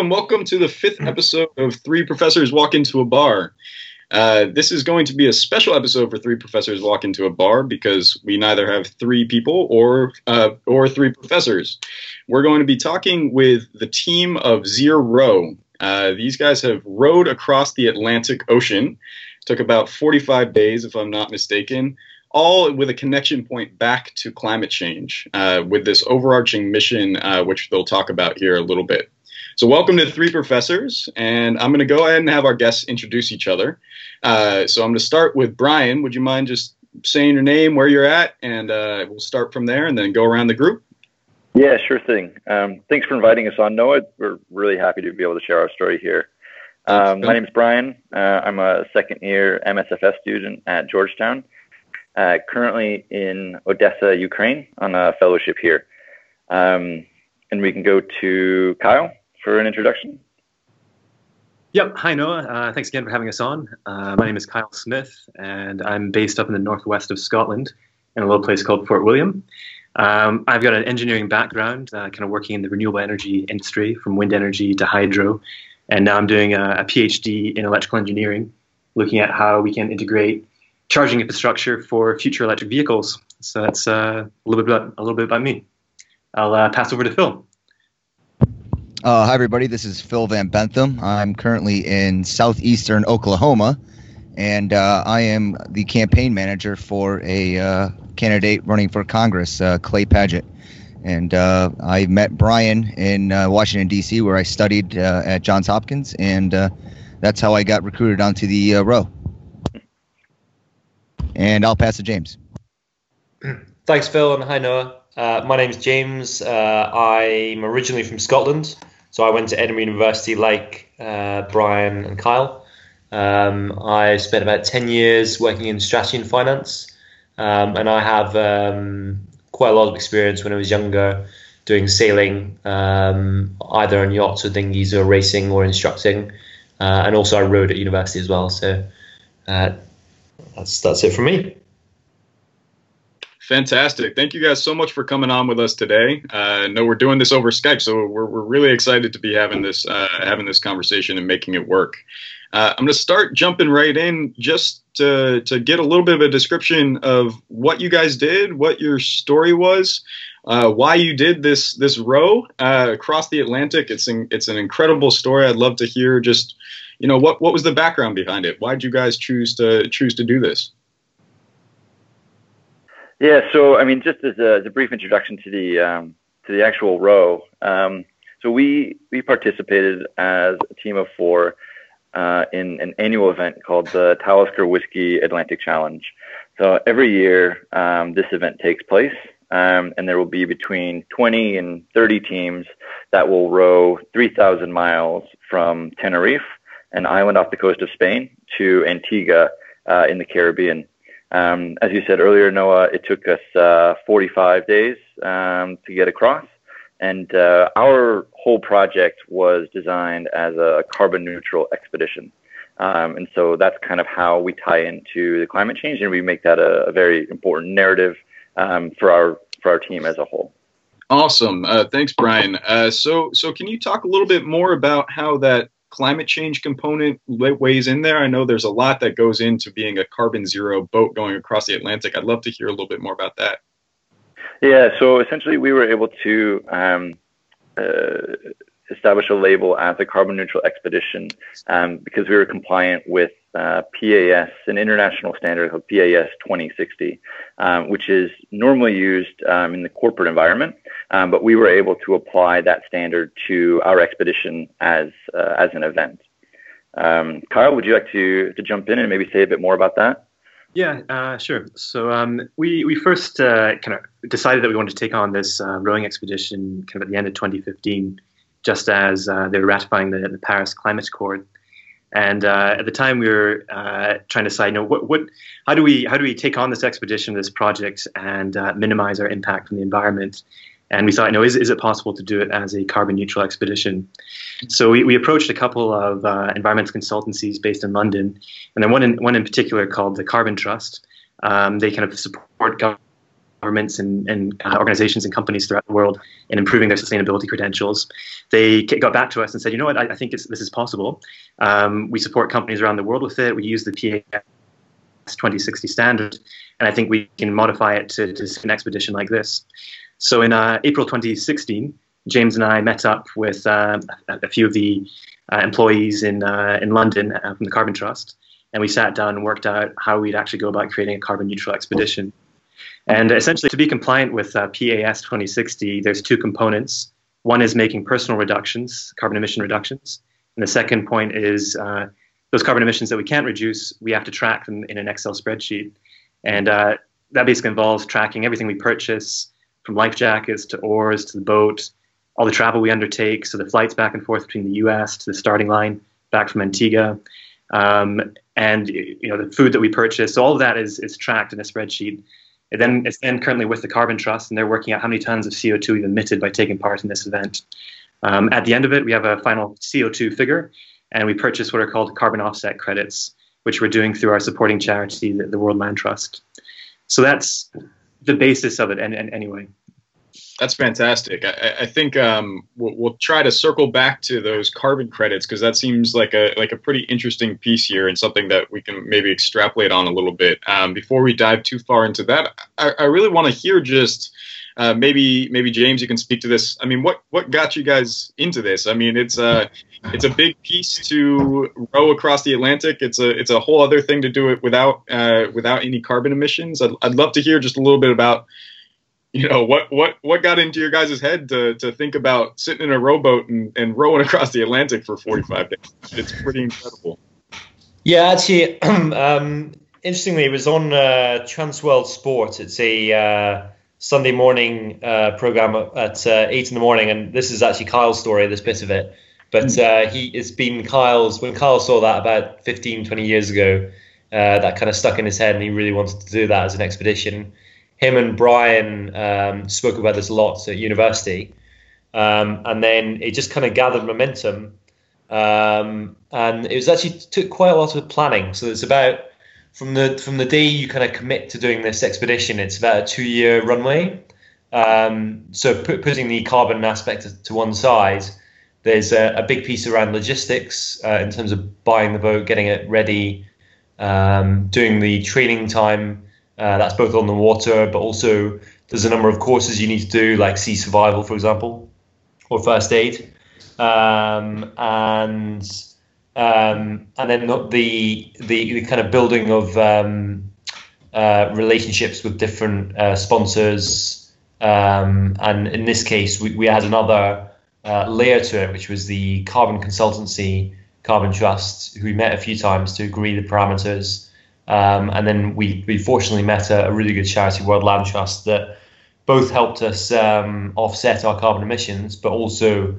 and welcome to the fifth episode of Three Professors Walk Into a Bar. This is going to be a special episode for Three Professors Walk Into a Bar because we neither have three people or three professors. We're going to be talking with the team of Zero. These guys have rowed across the Atlantic Ocean. Took about 45 days, if I'm not mistaken, all with a connection point back to climate change with this overarching mission, which they'll talk about here a little bit. So welcome to Three Professors, and I'm going to go ahead and have our guests introduce each other. So I'm going to start with Brian. Would you mind just saying your name, where you're at, and we'll start from there and then go around the group? Yeah, sure thing. Thanks for inviting us on, Noah. We're really happy to be able to share our story here. My name is Brian. I'm a second-year MSFS student at Georgetown, currently in Odessa, Ukraine, on a fellowship here. And we can go to Kyle for an introduction. Yep. Hi, Noah. Thanks again for having us on. My name is Kyle Smith, and I'm based up in the northwest of Scotland in a little place called Fort William. I've got an engineering background, kind of working in the renewable energy industry, from wind energy to hydro. And now I'm doing a PhD in electrical engineering, looking at how we can integrate charging infrastructure for future electric vehicles. So that's a little bit about me. I'll pass over to Phil. Hi, everybody. This is Phil Van Bentham. I'm currently in southeastern Oklahoma, and I am the campaign manager for a candidate running for Congress, Clay Padgett. And I met Brian in Washington, D.C., where I studied at Johns Hopkins, and that's how I got recruited onto the row. And I'll pass to James. Thanks, Phil, and hi, Noah. My name's James. I'm originally from Scotland, so I went to Edinburgh University like Brian and Kyle. I spent about 10 years working in strategy and finance, and I have quite a lot of experience when I was younger doing sailing, either on yachts or dinghies or racing or instructing, and also I rowed at university as well. So that's it for me. Fantastic. Thank you guys so much for coming on with us today. I know we're doing this over Skype, so we're really excited to be having this conversation and making it work. I'm going to start jumping right in just to get a little bit of a description of what you guys did, what your story was, why you did this row across the Atlantic. It's an incredible story. I'd love to hear just, what was the background behind it? Why did you guys choose to do this? Yeah, so I mean, just as a brief introduction to the actual row. So we participated as a team of four in an annual event called the Talisker Whiskey Atlantic Challenge. So every year this event takes place, and there will be between 20 and 30 teams that will row 3,000 miles from Tenerife, an island off the coast of Spain, to Antigua in the Caribbean. As you said earlier, Noah, it took us 45 days to get across. And our whole project was designed as a carbon neutral expedition. And so that's kind of how we tie into the climate change, and we make that a very important narrative for our team as a whole. Awesome. Thanks, Brian. So can you talk a little bit more about how that climate change component weighs in there? I know there's a lot that goes into being a carbon zero boat going across the Atlantic. I'd love to hear a little bit more about that. Yeah, so essentially we were able to establish a label as a carbon neutral expedition because we were compliant with PAS, an international standard called PAS 2060, which is normally used in the corporate environment, but we were able to apply that standard to our expedition as an event. Kyle, would you like to jump in and maybe say a bit more about that? Yeah, sure. So we first kind of decided that we wanted to take on this rowing expedition kind of at the end of 2015, just as they were ratifying the Paris Climate Accord. And at the time, we were trying to decide, how do we take on this expedition, this project, and minimize our impact on the environment? And we thought, is it possible to do it as a carbon neutral expedition? So we approached a couple of environmental consultancies based in London, and then one in particular called the Carbon Trust. They kind of support governments and organizations and companies throughout the world in improving their sustainability credentials. They got back to us and said, you know what, I think this is possible. We support companies around the world with it. We use the PAS 2060 standard, and I think we can modify it to an expedition like this. So in April 2016, James and I met up with a few of the employees in London from the Carbon Trust, and we sat down and worked out how we'd actually go about creating a carbon neutral expedition. And essentially, to be compliant with PAS 2060, there's two components. One is making personal reductions, carbon emission reductions. And the second point is those carbon emissions that we can't reduce, we have to track them in an Excel spreadsheet. And that basically involves tracking everything we purchase, from life jackets to oars to the boat, all the travel we undertake, so the flights back and forth between the US to the starting line back from Antigua, and the food that we purchase. So all of that is tracked in a spreadsheet. It's then currently with the Carbon Trust, and they're working out how many tons of CO2 we've emitted by taking part in this event. At the end of it, we have a final CO2 figure, and we purchase what are called carbon offset credits, which we're doing through our supporting charity, the World Land Trust. So that's the basis of it, and anyway. That's fantastic. I think we'll try to circle back to those carbon credits, because that seems like a pretty interesting piece here and something that we can maybe extrapolate on a little bit. Before we dive too far into that, I really want to hear just maybe James, you can speak to this. I mean, what got you guys into this? I mean, it's a big piece to row across the Atlantic. It's a whole other thing to do it without any carbon emissions. I'd love to hear just a little bit about, what got into your guys' head to think about sitting in a rowboat and rowing across the Atlantic for 45 days. It's pretty incredible. Yeah, actually, interestingly, it was on Transworld Sport. It's a Sunday morning program at 8 in the morning, and this is actually Kyle's story, this bit of it. But it's been Kyle's, when Kyle saw that about 15, 20 years ago, that kind of stuck in his head, and he really wanted to do that as an expedition. Him and Brian spoke about this a lot at university, and then it just kind of gathered momentum, and it was actually took quite a lot of planning. So it's about from the day you kind of commit to doing this expedition, it's about a 2-year runway. So putting the carbon aspect to one side, there's a big piece around logistics in terms of buying the boat, getting it ready, doing the training time. That's both on the water, but also there's a number of courses you need to do, like sea survival, for example, or first aid, and then the kind of building of relationships with different sponsors, and in this case, we had another layer to it, which was the carbon consultancy, Carbon Trust, who we met a few times to agree the parameters. And then we fortunately met a really good charity, World Land Trust, that both helped us offset our carbon emissions, but also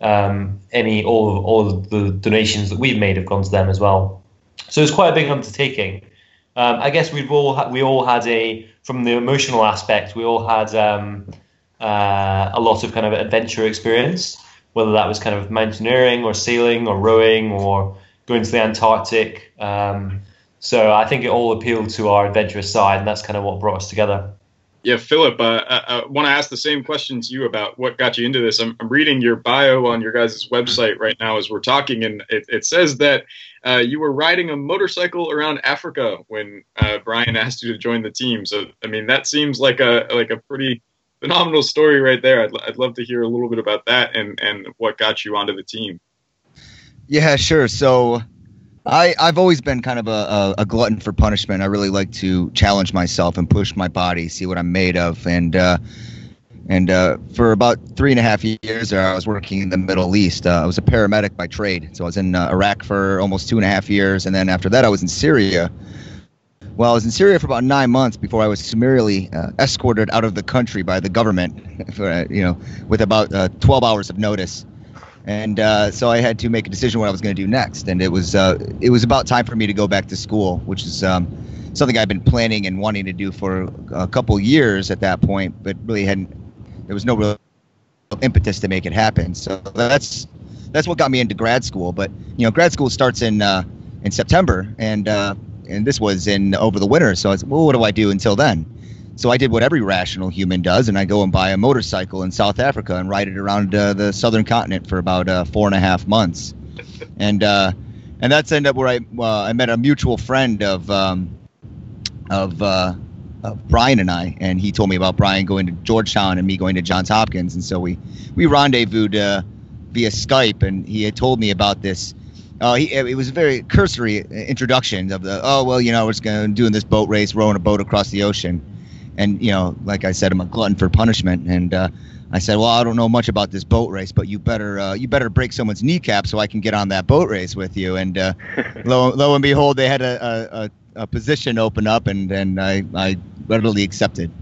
all of the donations that we've made have gone to them as well. So it's quite a big undertaking. I guess we all had from the emotional aspect, we all had a lot of kind of adventure experience, whether that was kind of mountaineering or sailing or rowing or going to the Antarctic. So I think it all appealed to our adventurous side, and that's kind of what brought us together. Yeah, Philip, I want to ask the same question to you about what got you into this. I'm reading your bio on your guys' website right now as we're talking, and it says that you were riding a motorcycle around Africa when Brian asked you to join the team. So, I mean, that seems like a pretty phenomenal story right there. I'd love to hear a little bit about that and what got you onto the team. Yeah, sure. So I've always been kind of a glutton for punishment. I really like to challenge myself and push my body, see what I'm made of. And for about 3.5 years there, I was working in the Middle East. I was a paramedic by trade. So I was in Iraq for almost 2.5 years. And then after that, I was in Syria. Well, I was in Syria for about 9 months before I was summarily escorted out of the country by the government, with about 12 hours of notice. And so I had to make a decision what I was going to do next. And it was about time for me to go back to school, which is something I've been planning and wanting to do for a couple years at that point, but really there was no real impetus to make it happen. So that's what got me into grad school. But grad school starts in September, and this was over the winter. So I was, well, what do I do until then? So I did what every rational human does, and I go and buy a motorcycle in South Africa and ride it around the southern continent for about 4.5 months. And that's ended up where I met a mutual friend of Brian and I, and he told me about Brian going to Georgetown and me going to Johns Hopkins, and so we rendezvoused via Skype, and he had told me about this. It was a very cursory introduction of we're just doing this boat race, rowing a boat across the ocean, and like I said, I'm a glutton for punishment, and I said, well, I don't know much about this boat race, but you better break someone's kneecap so I can get on that boat race with you, and lo and behold, they had a position open up, and I readily accepted.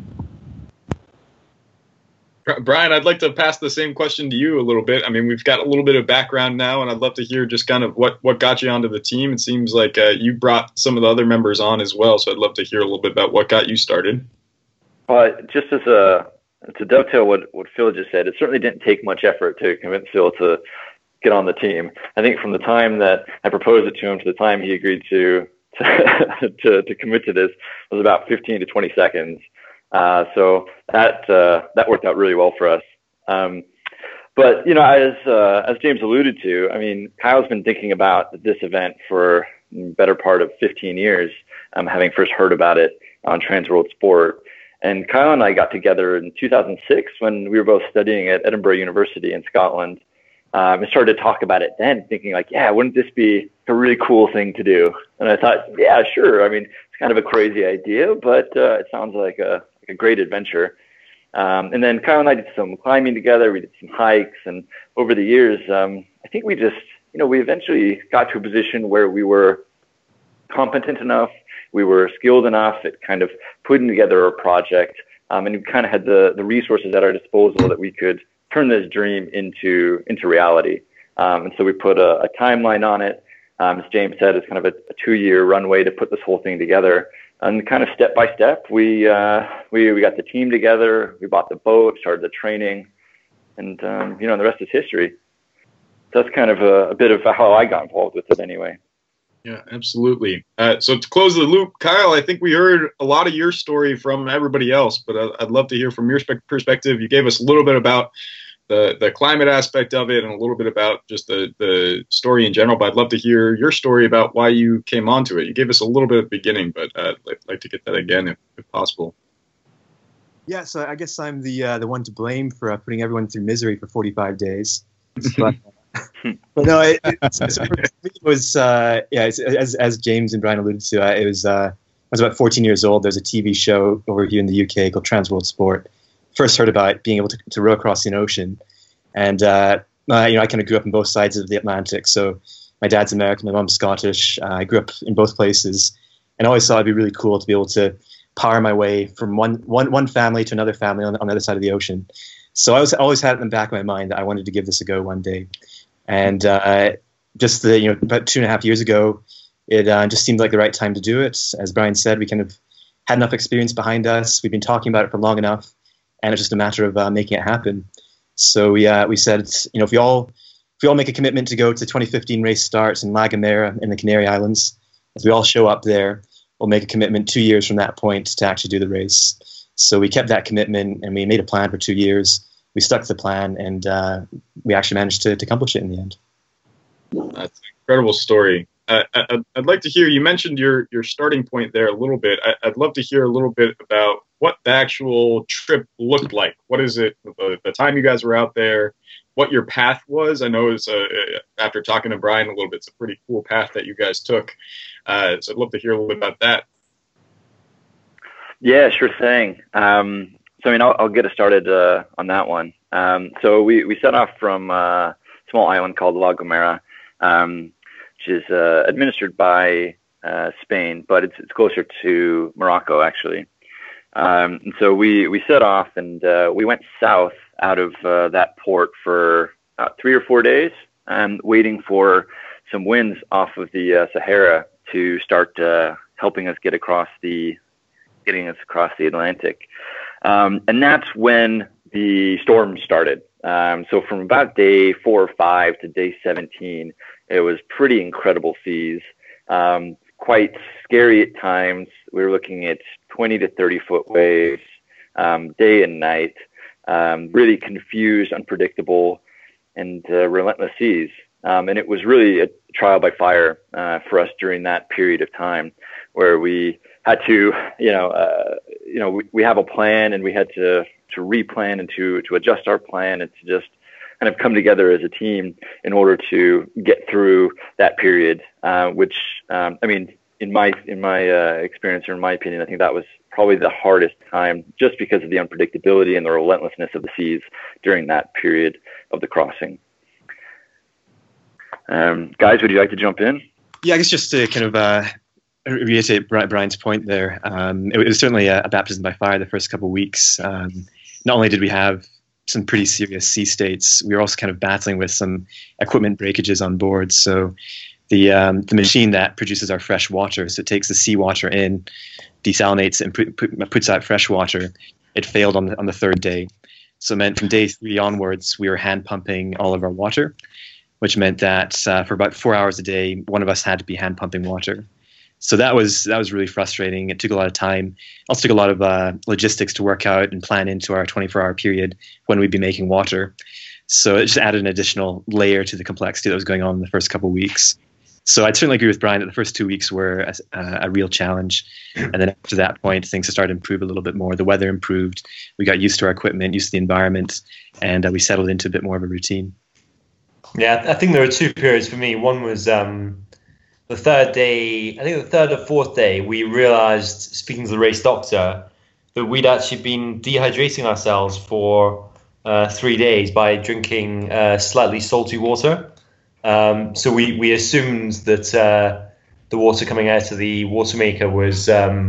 Brian, I'd like to pass the same question to you a little bit. I mean, we've got a little bit of background now, and I'd love to hear just kind of what got you onto the team. It seems like you brought some of the other members on as well, so I'd love to hear a little bit about what got you started. Well, just to dovetail what Phil just said, it certainly didn't take much effort to convince Phil to get on the team. I think from the time that I proposed it to him to the time he agreed to commit to this was about 15 to 20 seconds. So that worked out really well for us. But as James alluded to, I mean, Kyle's been thinking about this event for the better part of 15 years, having first heard about it on Transworld Sport. And Kyle and I got together in 2006 when we were both studying at Edinburgh University in Scotland. And started to talk about it then, thinking like, yeah, wouldn't this be a really cool thing to do? And I thought, yeah, sure. I mean, it's kind of a crazy idea, but it sounds like a great adventure. And then Kyle and I did some climbing together. We did some hikes, and over the years, I think we just, we eventually got to a position where we were competent enough, we were skilled enough at kind of putting together a project, and we kind of had the resources at our disposal that we could turn this dream into reality. And so we put a timeline on it. As James said, it's kind of a 2-year runway to put this whole thing together. And kind of step by step, we got the team together, we bought the boat, started the training, and the rest is history. So that's kind of a bit of how I got involved with it anyway. Yeah, absolutely. So to close the loop, Kyle, I think we heard a lot of your story from everybody else, but I'd love to hear from your perspective. You gave us a little bit about the climate aspect of it and a little bit about just the story in general, but I'd love to hear your story about why you came onto it. You gave us a little bit at the beginning, but I'd like to get that again if possible. Yeah, so I guess I'm the one to blame for putting everyone through misery for 45 days. But no, it was as James and Brian alluded to, I was about 14 years old. There's a TV show over here in the UK called Transworld Sport. First heard about being able to row across an ocean, and I kind of grew up on both sides of the Atlantic. So my dad's American, my mom's Scottish. I grew up in both places, and I always thought it'd be really cool to be able to power my way from one family to another family on the other side of the ocean. So I always had it in the back of my mind that I wanted to give this a go one day. And just about 2.5 years ago, it just seemed like the right time to do it. As Brian said, we kind of had enough experience behind us. We've been talking about it for long enough, and it's just a matter of making it happen. So we said, if we all make a commitment to go to the 2015 race starts in La Gomera in the Canary Islands, if we all show up there, we'll make a commitment 2 years from that point to actually do the race. So we kept that commitment, and we made a plan for 2 years. We stuck to the plan, and we actually managed to accomplish it in the end. That's an incredible story. I'd like to hear, you mentioned your starting point there a little bit. I'd love to hear a little bit about what the actual trip looked like. What is it, the time you guys were out there, what your path was? I know it's after talking to Brian a little bit, it's a pretty cool path that you guys took. So I'd love to hear a little bit about that. Yeah, sure thing. So, I'll get us started on that one. So we set off from a small island called La Gomera, which is administered by Spain, but it's closer to Morocco, actually. And so we set off, and we went south out of that port for 3 or 4 days, waiting for some winds off of the Sahara to start helping us getting us across the Atlantic. And that's when the storm started. So from about day 4 or 5 to day 17, it was pretty incredible seas, quite scary at times. We were looking at 20 to 30 foot waves, day and night, really confused, unpredictable, and relentless seas. And it was really a trial by fire for us during that period of time, where we had to, we have a plan, and we had to replan and to adjust our plan and to just kind of come together as a team in order to get through that period, which, in my experience, or in my opinion, I think that was probably the hardest time, just because of the unpredictability and the relentlessness of the seas during that period of the crossing. Guys, would you like to jump in? Yeah, I guess just to kind of reiterate Brian's point there, it was certainly a baptism by fire the first couple of weeks. Not only did we have some pretty serious sea states, we were also kind of battling with some equipment breakages on board. So the machine that produces our fresh water, so it takes the seawater in, desalinates, and puts out fresh water, it failed on the third day. So it meant from day 3 onwards, we were hand pumping all of our water, which meant that for about 4 hours a day, one of us had to be hand pumping water. So that was really frustrating. It took a lot of time. Also took a lot of logistics to work out and plan into our 24-hour period when we'd be making water. So it just added an additional layer to the complexity that was going on in the first couple of weeks. So I'd certainly agree with Brian that the first 2 weeks were a real challenge. And then after that point, things started to improve a little bit more. The weather improved. We got used to our equipment, used to the environment, and we settled into a bit more of a routine. Yeah, I think there were 2 periods for me. One was the third day, I think the third or fourth day, we realized, speaking to the race doctor, that we'd actually been dehydrating ourselves for 3 days by drinking slightly salty water. So we assumed that the water coming out of the water maker was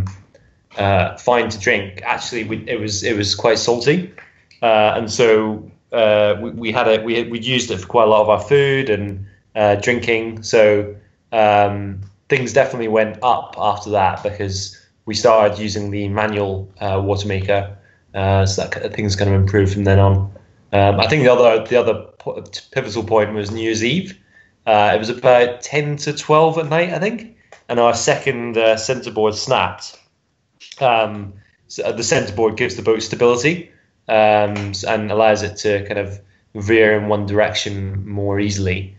fine to drink. Actually, it was quite salty, and so we'd used it for quite a lot of our food and drinking. So things definitely went up after that, because we started using the manual water maker, so that things kind of improved from then on. I think the other pivotal point was New Year's Eve. It was about 10 to 12 at night, I think, and our second centerboard snapped. So the centerboard gives the boat stability and allows it to kind of veer in one direction more easily.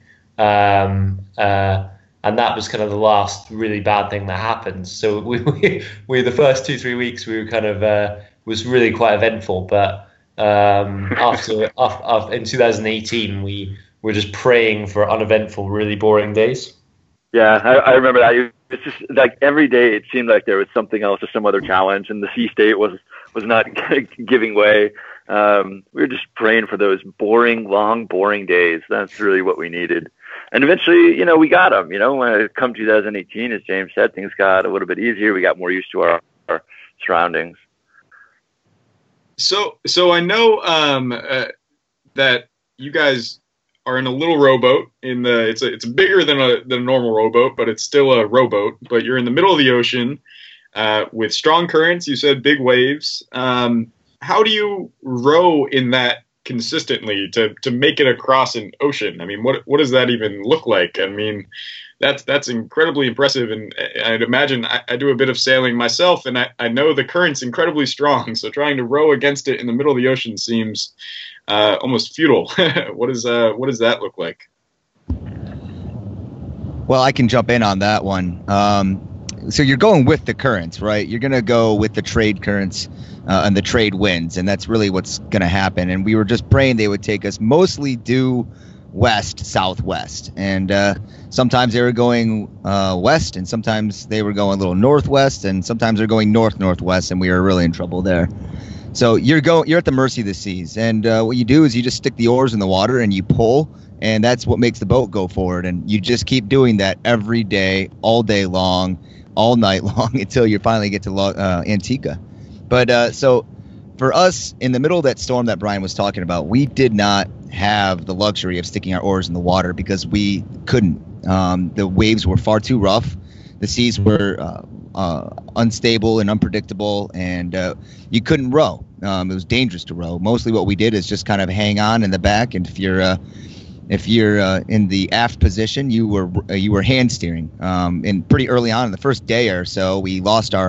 And that was kind of the last really bad thing that happened. So we the first 2-3 weeks we were kind of was really quite eventful. But after in 2018 we were just praying for uneventful, really boring days. Yeah, I remember that. It's just like every day it seemed like there was something else or some other challenge, and the sea state was not giving way. We were just praying for those long, boring days. That's really what we needed. And eventually, we got them. When it come 2018, as James said, things got a little bit easier. We got more used to our surroundings. So I know that you guys are in a little rowboat. It's bigger than a normal rowboat, but it's still a rowboat. But you're in the middle of the ocean with strong currents. You said big waves. How do you row in that consistently to make it across an ocean? I mean, what does that even look like? I mean, that's incredibly impressive, and I'd imagine I do a bit of sailing myself, and I know the current's incredibly strong, so trying to row against it in the middle of the ocean seems almost futile. What does that look like? Well, I can jump in on that one. So you're going with the currents, right? You're going to go with the trade currents and the trade winds, and that's really what's going to happen. And we were just praying they would take us mostly due west, southwest. And sometimes they were going west, and sometimes they were going a little northwest, and sometimes they're going northwest, and we were really in trouble there. So you're at the mercy of the seas. And what you do is you just stick the oars in the water and you pull, and that's what makes the boat go forward. And you just keep doing that every day, all day long, all night long, until you finally get to Antigua. But so for us, in the middle of that storm that Brian was talking about, we did not have the luxury of sticking our oars in the water because we couldn't. The waves were far too rough. The seas were unstable and unpredictable, and you couldn't row. It was dangerous to row. Mostly what we did is just kind of hang on in the back, and if you're in the aft position, you were hand steering. And pretty early on in the first day or so, we lost our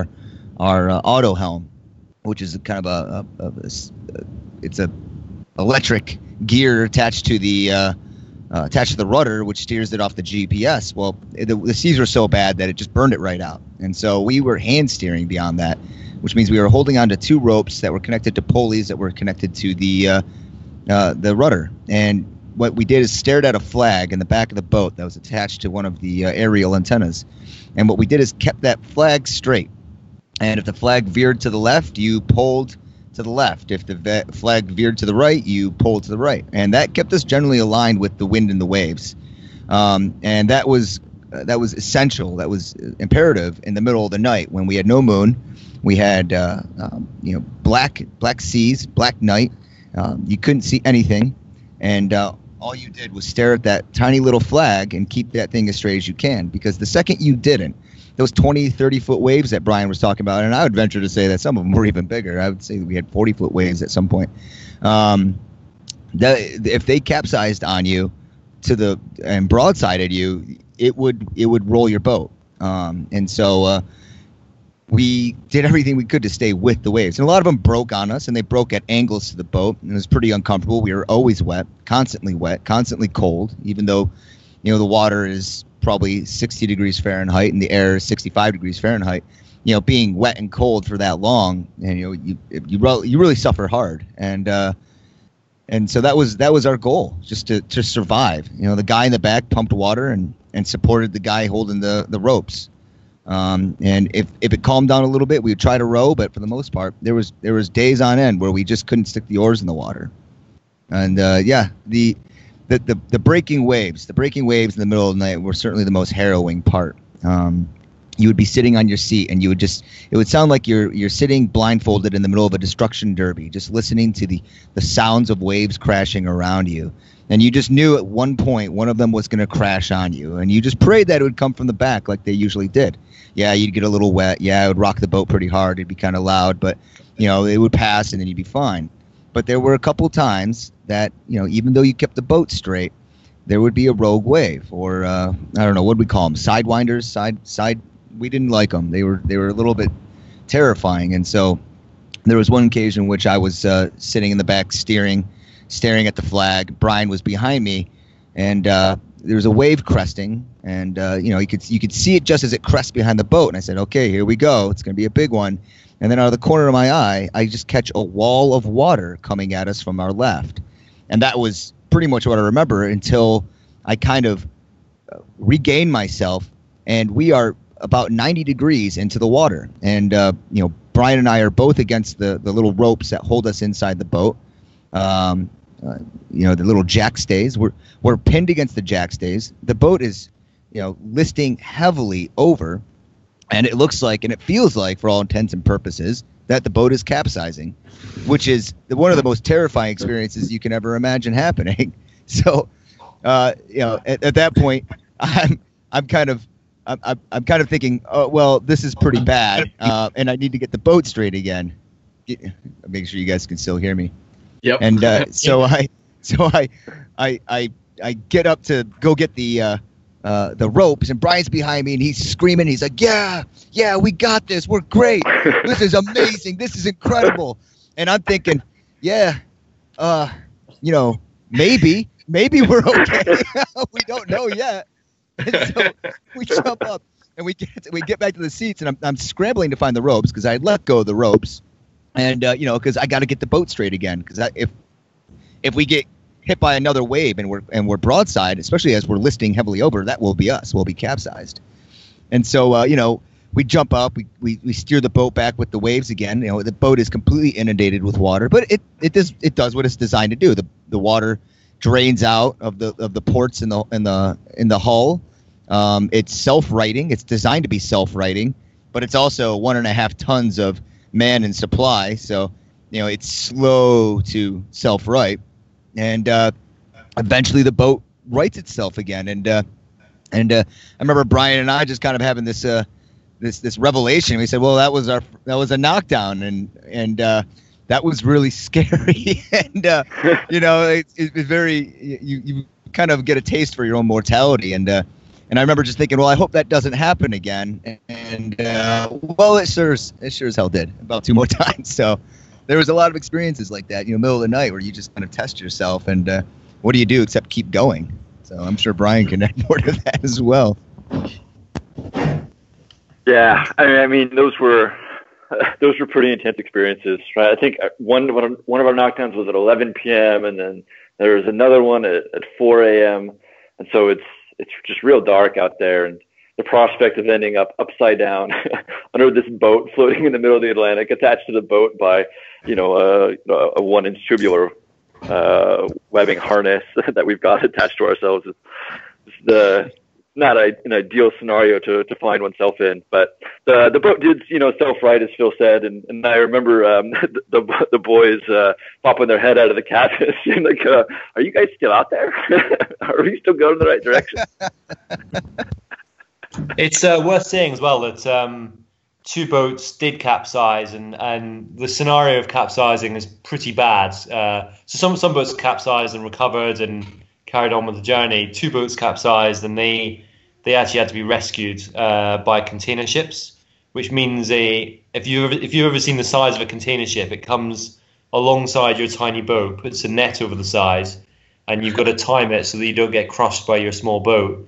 auto helm, which is kind of it's a electric gear attached to the rudder, which steers it off the GPS. Well, the seas were so bad that it just burned it right out, and so we were hand steering beyond that, which means we were holding on to 2 ropes that were connected to pulleys that were connected to the rudder. And what we did is stared at a flag in the back of the boat that was attached to one of the aerial antennas. And what we did is kept that flag straight. And if the flag veered to the left, you pulled to the left. If the flag veered to the right, you pulled to the right. And that kept us generally aligned with the wind and the waves. And that was essential. That was imperative in the middle of the night when we had no moon. We had black seas, black night. You couldn't see anything. And all you did was stare at that tiny little flag and keep that thing as straight as you can. Because the second you didn't, those 20, 30-foot waves that Brian was talking about, and I would venture to say that some of them were even bigger. I would say we had 40-foot waves at some point. If they capsized on you and broadsided you, it would roll your boat. And so we did everything we could to stay with the waves. And a lot of them broke on us, and they broke at angles to the boat, and it was pretty uncomfortable. We were always wet, constantly cold, even though, the water is probably 60 degrees Fahrenheit and the air is 65 degrees Fahrenheit. Being wet and cold for that long, and you really suffer hard. And so that was our goal, just to survive. The guy in the back pumped water and supported the guy holding the ropes. And if it calmed down a little bit, we would try to row, but for the most part, there was days on end where we just couldn't stick the oars in the water. And the breaking waves in the middle of the night were certainly the most harrowing part. You would be sitting on your seat, and it would sound like you're sitting blindfolded in the middle of a destruction derby, just listening to the sounds of waves crashing around you. And you just knew at one point one of them was going to crash on you, and you just prayed that it would come from the back like they usually did. Yeah, you'd get a little wet. Yeah, it would rock the boat pretty hard. It'd be kind of loud, but it would pass, and then you'd be fine. But there were a couple times that even though you kept the boat straight, there would be a rogue wave, or I don't know, what do we call them? Sidewinders, side. We didn't like them. They were a little bit terrifying, and so there was one occasion in which I was sitting in the back steering, staring at the flag. Brian was behind me, and there was a wave cresting, and you could see it just as it crests behind the boat. And I said, "Okay, here we go. It's going to be a big one." And then out of the corner of my eye, I just catch a wall of water coming at us from our left, and that was pretty much what I remember until I kind of regained myself, and we are about 90 degrees into the water, and Brian and I are both against the little ropes that hold us inside the boat. The little jack stays. We're pinned against the jack stays. The boat is, listing heavily over, and it looks like, and it feels like, for all intents and purposes, that the boat is capsizing, which is one of the most terrifying experiences you can ever imagine happening. So, at that point, I'm kind of thinking, oh, well, this is pretty bad, and I need to get the boat straight again. Make sure you guys can still hear me. Yep. And so I get up to go get the ropes, and Brian's behind me, and he's screaming. He's like, yeah, we got this. We're great. This is amazing. This is incredible. And I'm thinking, maybe we're okay. We don't know yet. And so we jump up, and we get back to the seats, and I'm scrambling to find the ropes because I let go of the ropes, and because I got to get the boat straight again, because if we get hit by another wave and we're broadside, especially as we're listing heavily over, that will be us. We'll be capsized. And so we jump up, we steer the boat back with the waves again. The boat is completely inundated with water, but it does what it's designed to do. The water drains out of the ports in the hull. It's self-righting. It's designed to be self-righting, but it's also 1.5 tons of man and supply. So, it's slow to self-right, and eventually the boat rights itself again. And I remember Brian and I just kind of having this revelation. We said, well, that was a knockdown, and that was really scary. And it's very, you kind of get a taste for your own mortality. And And I remember just thinking, well, I hope that doesn't happen again. And well, it sure as hell did about 2 more times. So there was a lot of experiences like that, middle of the night where you just kind of test yourself. And what do you do except keep going? So I'm sure Brian can add more to that as well. Yeah, I mean, those were pretty intense experiences, right? I think one of our knockdowns was at 11 p.m. and then there was another one at 4 a.m. And so it's just real dark out there, and the prospect of ending up upside down under this boat floating in the middle of the Atlantic, attached to the boat by, a 1-inch tubular webbing harness that we've got attached to ourselves is not an ideal scenario to find oneself in. But the boat did, self-right, as Phil said, and I remember the boys popping their head out of the cabin and like, are you guys still out there? Are we still going in the right direction? It's worth saying as well that 2 boats did capsize, and the scenario of capsizing is pretty bad. So some boats capsized and recovered and carried on with the journey. 2 boats capsized, and they actually had to be rescued by container ships, which means if you've ever seen the size of a container ship, it comes alongside your tiny boat, puts a net over the side, and you've got to time it so that you don't get crushed by your small boat,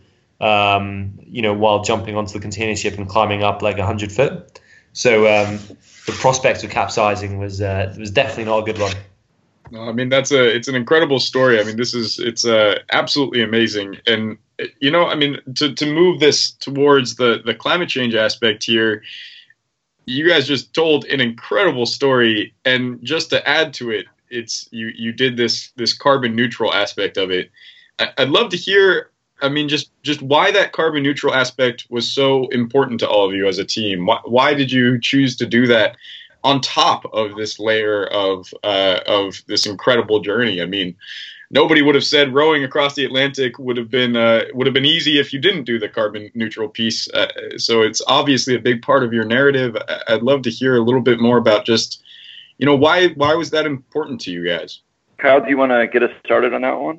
while jumping onto the container ship and climbing up like 100 foot. So the prospect of capsizing was definitely not a good one. No, I mean, it's an incredible story. I mean, it's absolutely amazing. And, I mean, to move this towards the climate change aspect here, you guys just told an incredible story. And just to add to it, it's you did this carbon neutral aspect of it. I'd love to hear, I mean, just why that carbon neutral aspect was so important to all of you as a team. Why did you choose to do that on top of this layer of this incredible journey? I mean, nobody would have said rowing across the Atlantic would have been easy if you didn't do the carbon neutral piece. So it's obviously a big part of your narrative. I'd love to hear a little bit more about just, why was that important to you guys? Kyle, do you want to get us started on that one?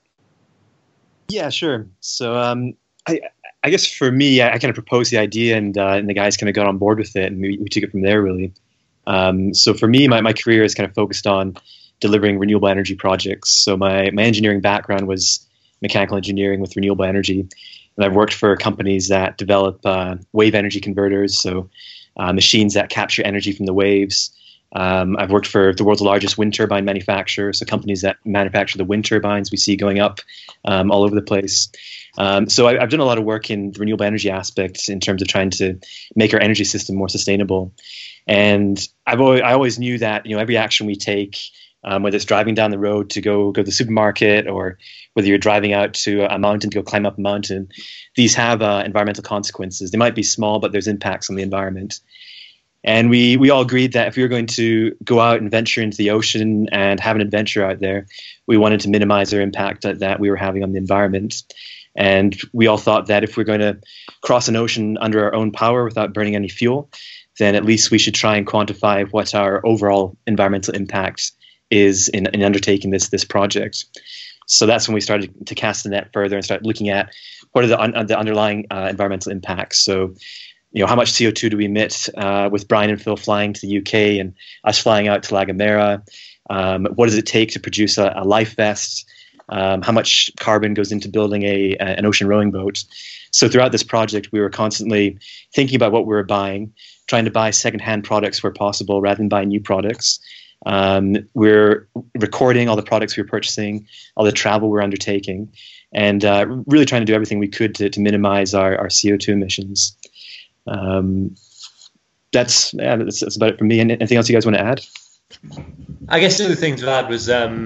Yeah, sure. So I guess for me, I kind of proposed the idea, and the guys kind of got on board with it, and we took it from there, really. So for me, my career is kind of focused on delivering renewable energy projects. So my engineering background was mechanical engineering with renewable energy, and I've worked for companies that develop wave energy converters, so machines that capture energy from the waves. I've worked for the world's largest wind turbine manufacturer, so companies that manufacture the wind turbines we see going up all over the place. So I've done a lot of work in the renewable energy aspect in terms of trying to make our energy system more sustainable. And I always knew that every action we take, whether it's driving down the road to go to the supermarket, or whether you're driving out to a mountain to go climb up a mountain, these have environmental consequences. They might be small, but there's impacts on the environment. And we all agreed that if we were going to go out and venture into the ocean and have an adventure out there, we wanted to minimize our impact that we were having on the environment. And we all thought that if we're going to cross an ocean under our own power without burning any fuel, then at least we should try and quantify what our overall environmental impact is in undertaking this project. So that's when we started to cast the net further and start looking at what are the underlying environmental impacts. So, how much CO2 do we emit with Brian and Phil flying to the UK and us flying out to La Gomera? What does it take to produce a life vest? How much carbon goes into building an ocean rowing boat? So throughout this project, we were constantly thinking about what we were buying, trying to buy secondhand products where possible rather than buy new products. We're recording all the products we were purchasing, all the travel we're undertaking, and really trying to do everything we could to minimize our CO2 emissions. That's about it for me. Anything else you guys want to add? I guess the other thing to add was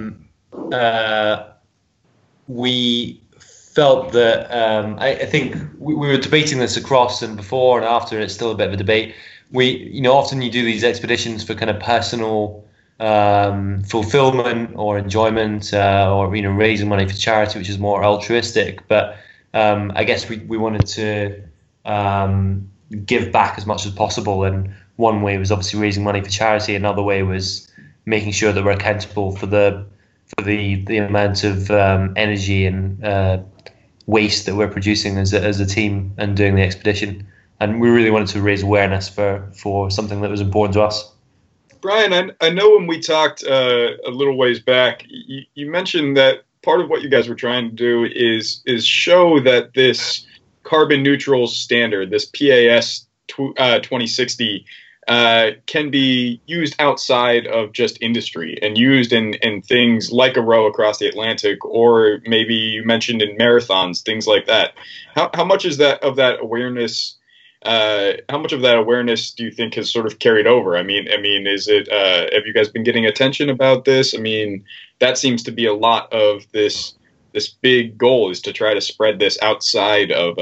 we felt that I think we were debating this across and before and after, and it's still a bit of a debate. Often you do these expeditions for kind of personal fulfillment or enjoyment, or raising money for charity, which is more altruistic. But I guess we wanted to give back as much as possible, and one way was obviously raising money for charity. Another way was making sure that we're accountable for the amount of energy and waste that we're producing as a team and doing the expedition. And we really wanted to raise awareness for something that was important to us. Brian, I know when we talked a little ways back, you mentioned that part of what you guys were trying to do is show that this carbon neutral standard, this PAS 2060, can be used outside of just industry and used in things like a row across the Atlantic, or maybe you mentioned in marathons, things like that. How much is that of that awareness? How much of that awareness do you think has sort of carried over? I mean, is it? Have you guys been getting attention about this? I mean, that seems to be a lot of this big goal, is to try to spread this outside of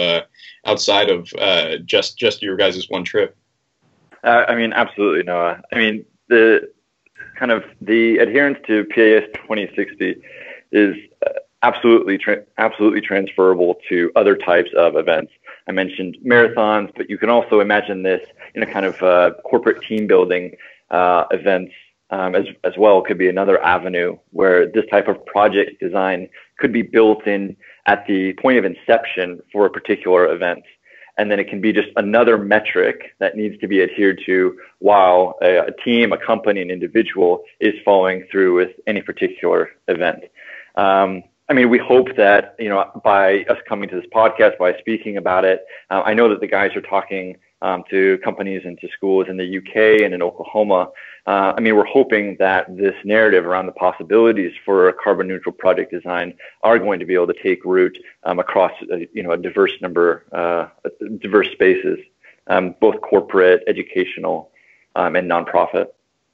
just your guys' one trip. I mean, absolutely, Noah. I mean, the adherence to PAS 2060 is absolutely transferable to other types of events. I mentioned marathons, but you can also imagine this in a kind of corporate team building events as well. Could be another avenue where this type of project design could be built in at the point of inception for a particular event. And then it can be just another metric that needs to be adhered to while a team, a company, an individual is following through with any particular event. I mean, we hope that, by us coming to this podcast, by speaking about it, I know that the guys are talking to companies and to schools in the UK and in Oklahoma. I mean, we're hoping that this narrative around the possibilities for a carbon neutral project design are going to be able to take root across, a diverse spaces, both corporate, educational, and nonprofit.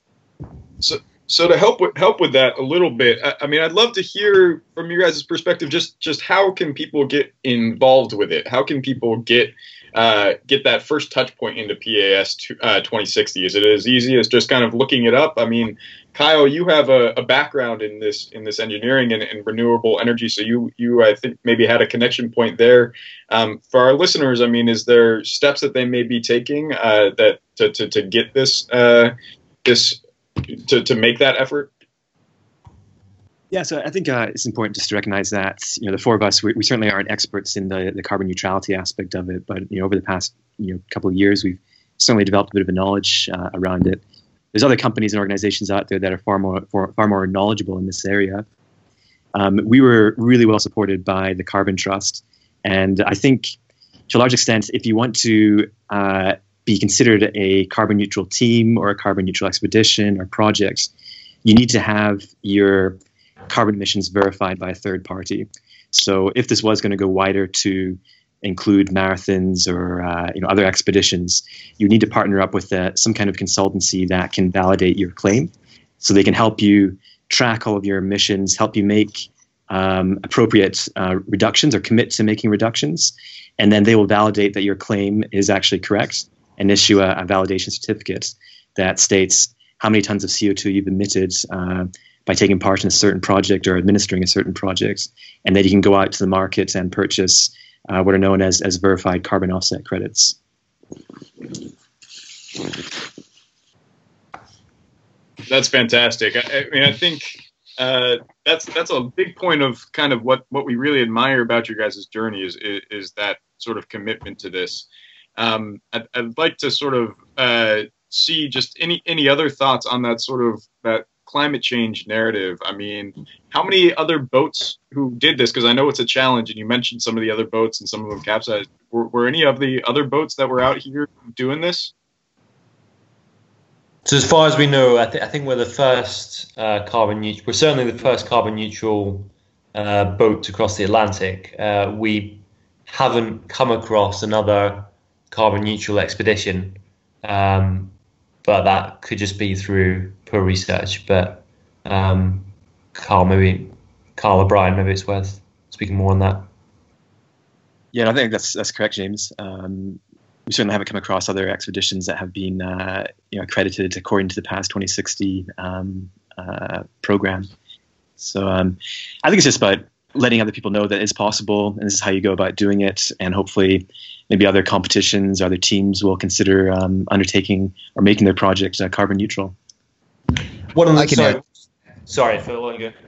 So to help with that a little bit, I mean, I'd love to hear from you guys' perspective, just how can people get involved with it? How can people get that first touch point into PAS 2060? Is it as easy as just kind of looking it up? I mean, Kyle, you have a background in this engineering and renewable energy, so you I think maybe had a connection point there. For our listeners, I mean, is there steps that they may be taking that to get this to make that effort? Yeah, so I think it's important just to recognize that the four of us, we certainly aren't experts in the carbon neutrality aspect of it, but over the past couple of years, we've certainly developed a bit of a knowledge around it. There's other companies and organizations out there that are far more knowledgeable in this area. We were really well supported by the Carbon Trust, and I think to a large extent, if you want to be considered a carbon neutral team or a carbon neutral expedition or project, you need to have your carbon emissions verified by a third party. So if this was going to go wider to include marathons or other expeditions, you need to partner up with some kind of consultancy that can validate your claim, so they can help you track all of your emissions, help you make appropriate reductions or commit to making reductions, and then they will validate that your claim is actually correct and issue a validation certificate that states how many tons of CO2 you've emitted by taking part in a certain project or administering a certain project, and then you can go out to the market and purchase what are known as verified carbon offset credits. That's fantastic. I mean, I think that's a big point of kind of what we really admire about your guys' journey is that sort of commitment to this. I'd like to sort of see just any other thoughts on that sort of that climate change narrative. I mean, how many other boats who did this? Because I know it's a challenge, and you mentioned some of the other boats and some of them capsized. Were any of the other boats that were out here doing this? So as far as we know, I think we're the first carbon neutral. We're certainly the first carbon neutral boat across the Atlantic. We haven't come across another carbon neutral expedition, but that could just be through poor research. But Carl or Brian, maybe it's worth speaking more on that. Yeah, I think that's correct, James. We certainly haven't come across other expeditions that have been accredited according to the PAS 2060 program. So I think it's just about letting other people know that it's possible, and this is how you go about doing it. And hopefully, maybe other competitions, other teams will consider undertaking or making their project carbon neutral. Sorry, Phil, let me go.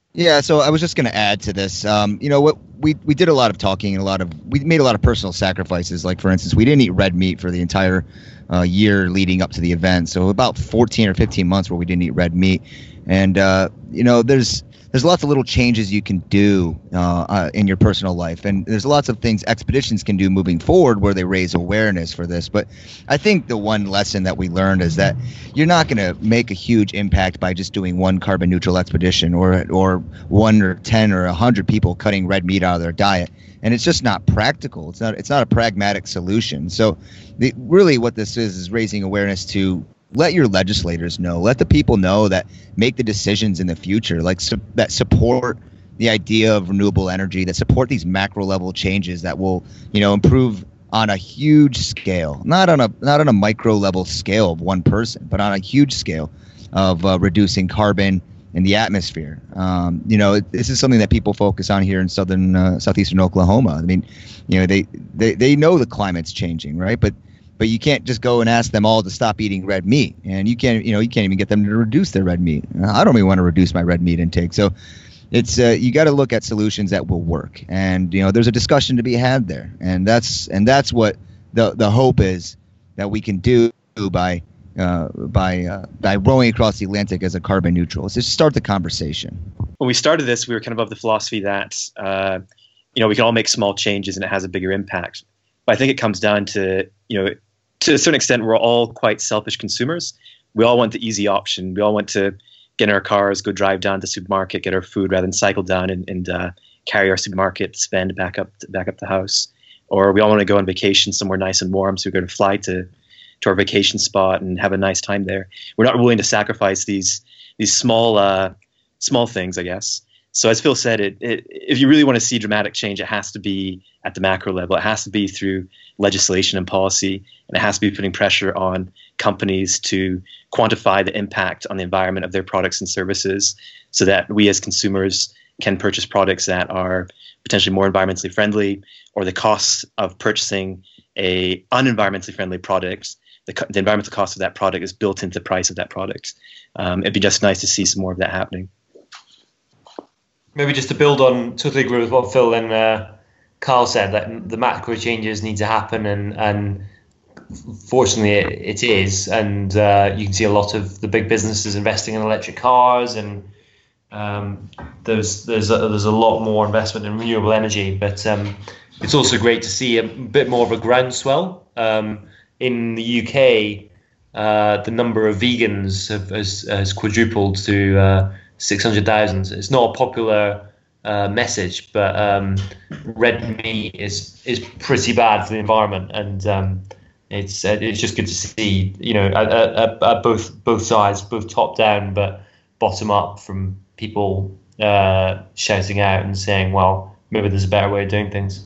Yeah, so I was just going to add to this. What we did a lot of talking and we made a lot of personal sacrifices. Like, for instance, we didn't eat red meat for the entire year leading up to the event. So about 14 or 15 months where we didn't eat red meat. And there's lots of little changes you can do in your personal life, and there's lots of things expeditions can do moving forward where they raise awareness for this. But I think the one lesson that we learned is that you're not going to make a huge impact by just doing one carbon neutral expedition or 1 or 10 or 100 people cutting red meat out of their diet. And it's just not practical. It's not a pragmatic solution. So really what this is raising awareness to let your legislators know, let the people know that make the decisions in the future, like that support the idea of renewable energy, that support these macro level changes that will, improve on a huge scale, not on a micro level scale of one person, but on a huge scale of reducing carbon in the atmosphere. This is something that people focus on here in southeastern Oklahoma. I mean, they know the climate's changing, right? But you can't just go and ask them all to stop eating red meat, and you can't even get them to reduce their red meat. I don't even want to reduce my red meat intake. So it's you got to look at solutions that will work, and there's a discussion to be had there, and that's what the hope is that we can do by rowing across the Atlantic as a carbon neutral. Is just start the conversation. When we started this, we were kind of the philosophy that we can all make small changes and it has a bigger impact. But I think it comes down to to a certain extent, we're all quite selfish consumers. We all want the easy option. We all want to get in our cars, go drive down to the supermarket, get our food rather than cycle down and carry our supermarket spend back up the house. Or we all want to go on vacation somewhere nice and warm, so we're going to fly to our vacation spot and have a nice time there. We're not willing to sacrifice these small things, I guess. So as Phil said, if you really want to see dramatic change, it has to be at the macro level. It has to be through legislation and policy, and it has to be putting pressure on companies to quantify the impact on the environment of their products and services so that we as consumers can purchase products that are potentially more environmentally friendly, or the cost of purchasing a unenvironmentally friendly product, the environmental cost of that product is built into the price of that product. It'd be just nice to see some more of that happening. Maybe just to build on, totally agree with what Phil and Carl said, that the macro changes need to happen, and fortunately it is. And you can see a lot of the big businesses investing in electric cars, and there's a lot more investment in renewable energy. But it's also great to see a bit more of a groundswell. In the UK, the number of vegans has quadrupled to 600,000. It's not a popular message, but red meat is pretty bad for the environment, and it's just good to see, at both sides, both top down but bottom up, from people shouting out and saying, well, maybe there's a better way of doing things.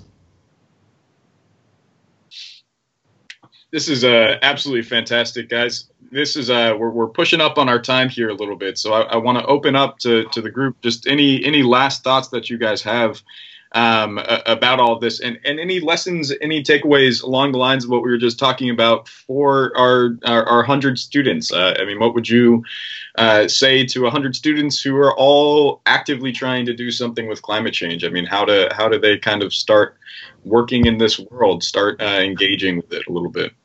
This is absolutely fantastic, guys. This is we're pushing up on our time here a little bit, so I want to open up to the group. Just any last thoughts that you guys have about all of this, and any lessons, any takeaways along the lines of what we were just talking about for our 100 students. What would you say to 100 students who are all actively trying to do something with climate change? I mean, how do they kind of start working in this world, start engaging with it a little bit?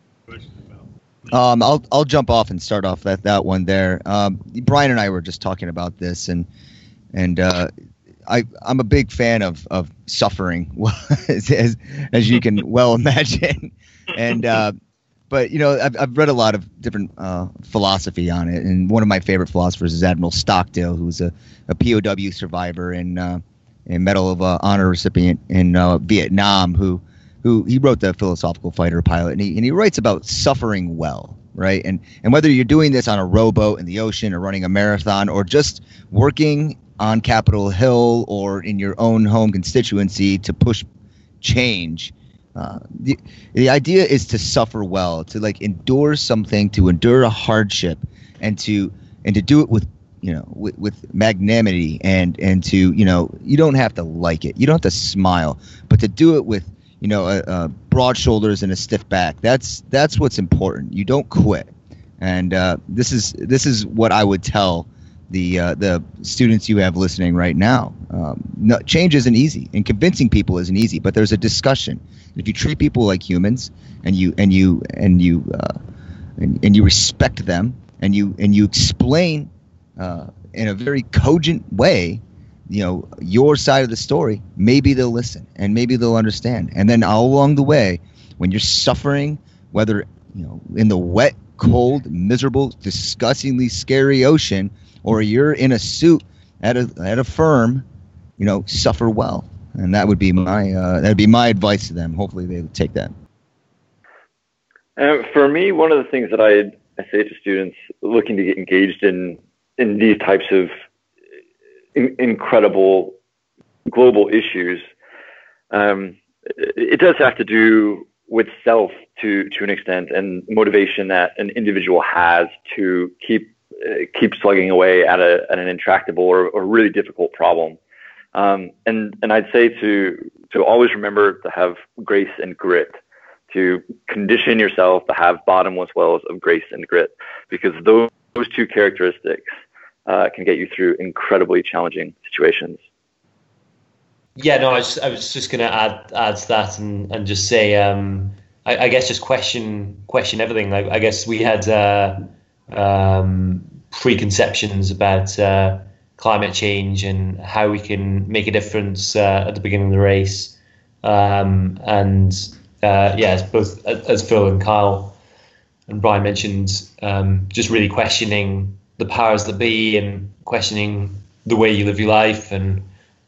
I'll jump off and start off that one there. Brian and I were just talking about this, and I'm a big fan of suffering, as you can well imagine. And but I've read a lot of different philosophy on it, and one of my favorite philosophers is Admiral Stockdale, who's a POW survivor and Medal of Honor recipient in Vietnam, who he wrote the Philosophical Fighter Pilot, and he writes about suffering well, right? And whether you're doing this on a rowboat in the ocean, or running a marathon, or just working on Capitol Hill or in your own home constituency to push change, the idea is to suffer well, to endure something, to endure a hardship, and to do it with magnanimity, and to you don't have to like it, you don't have to smile, but to do it with broad shoulders and a stiff back. That's what's important. You don't quit. And this is what I would tell the students you have listening right now. No, change isn't easy, and convincing people isn't easy. But there's a discussion. If you treat people like humans, and you respect them, and you explain in a very cogent way, your side of the story, maybe they'll listen and maybe they'll understand. And then all along the way, when you're suffering, whether in the wet, cold, miserable, disgustingly scary ocean, or you're in a suit at a firm, suffer well. And that would be my advice to them. Hopefully they would take that. For me, one of the things that I say to students looking to get engaged in these types of incredible global issues, it does have to do with self to an extent, and motivation that an individual has to keep slugging away at an intractable or really difficult problem. And I'd say to always remember to have grace and grit, to condition yourself to have bottomless wells of grace and grit, because those two characteristics can get you through incredibly challenging situations. Yeah, no, I was just going to add to that and just say, I guess just question everything. Like, I guess we had preconceptions about climate change and how we can make a difference at the beginning of the race, both as Phil and Kyle and Brian mentioned, just really questioning the powers that be and questioning the way you live your life, and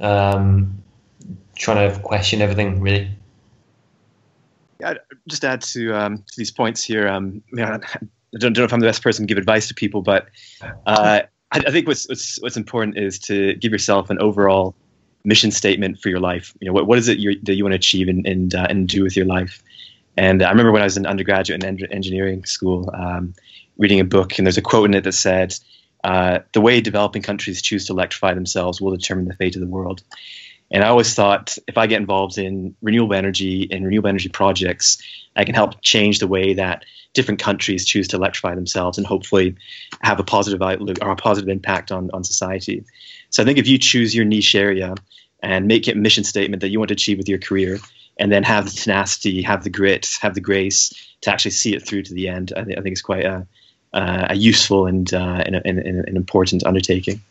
trying to question everything, really. Yeah, just add to these points here. I don't know if I'm the best person to give advice to people, but I think what's important is to give yourself an overall mission statement for your life. What is it that you want to achieve and do with your life? And I remember when I was an undergraduate in engineering school, reading a book, and there's a quote in it that said, "The way developing countries choose to electrify themselves will determine the fate of the world." And I always thought, if I get involved in renewable energy and renewable energy projects, I can help change the way that different countries choose to electrify themselves and hopefully have a positive outlook or a positive impact on society. So I think if you choose your niche area and make it a mission statement that you want to achieve with your career, and then have the tenacity, have the grit, have the grace to actually see it through to the end, I think it's quite a useful and an important undertaking.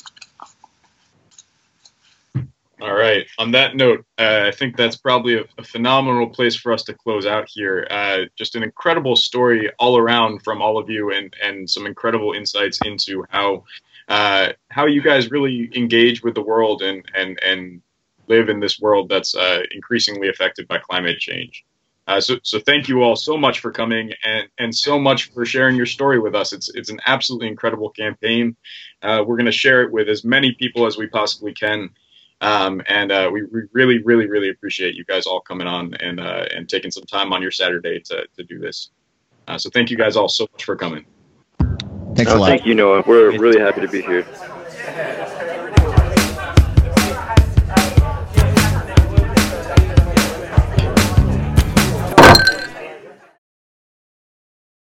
All right. On that note, I think that's probably a phenomenal place for us to close out here. Just an incredible story all around from all of you, and some incredible insights into how you guys really engage with the world and live in this world that's increasingly affected by climate change. So thank you all so much for coming and so much for sharing your story with us. It's an absolutely incredible campaign. We're going to share it with as many people as we possibly can. We really, really, really appreciate you guys all coming on and taking some time on your Saturday to do this. So thank you guys all so much for coming. Thanks a lot. Thank you, Noah. We're really happy to be here.